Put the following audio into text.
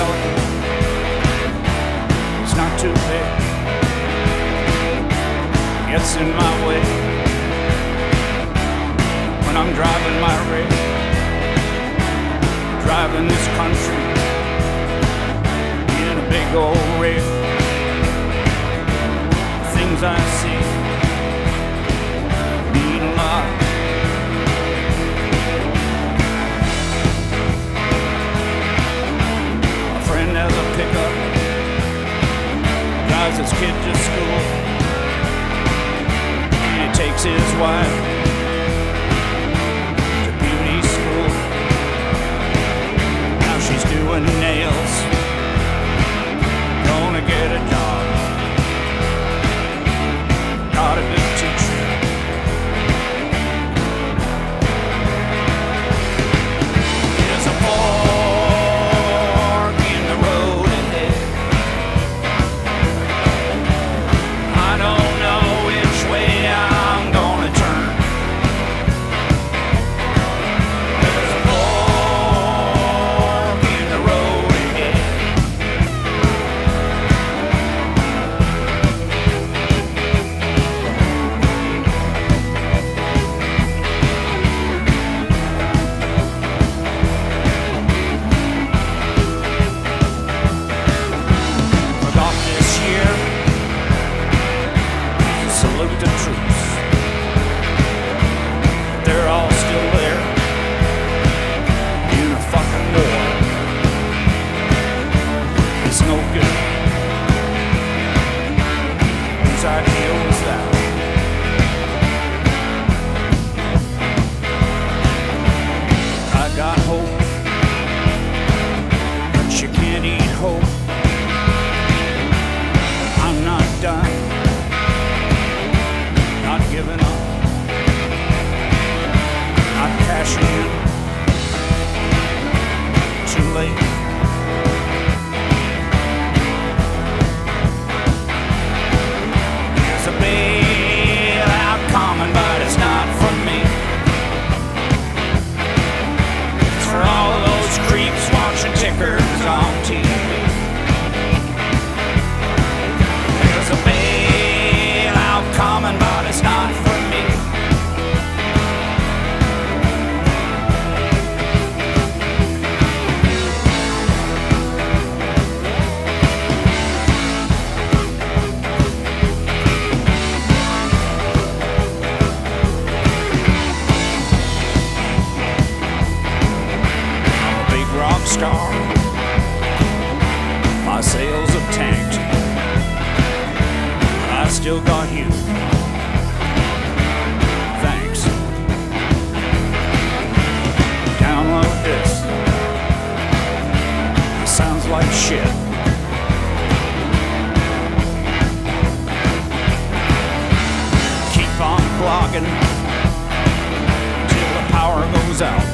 belly. It's not too big. Gets in my way when I'm driving my rig, driving this country in a big old rig. Things I see mean a lot. A friend has a pickup, drives his kid to school. He takes his wife to beauty school. Now she's doing nails, gonna get a job. Got a good teacher. There's a fork in the road ahead. I don't know which way I'm gonna turn. There's a fork in the road ahead. Forgot this year, salute the troops. They're all still there in a fucking war. It's no good. Whose idea was that? I got hope, but you can't eat hope. I'm not done, not giving up, not cashing in. Too late. There's a bailout coming, but it's not for me. It's for all of those creeps watching tickers on TV. There's a bailout coming, but it's not for me. I'm a big rock star. My sales have tanked. I still got you. Thanks. Download this. It sounds like shit. Keep on blogging till the power goes out.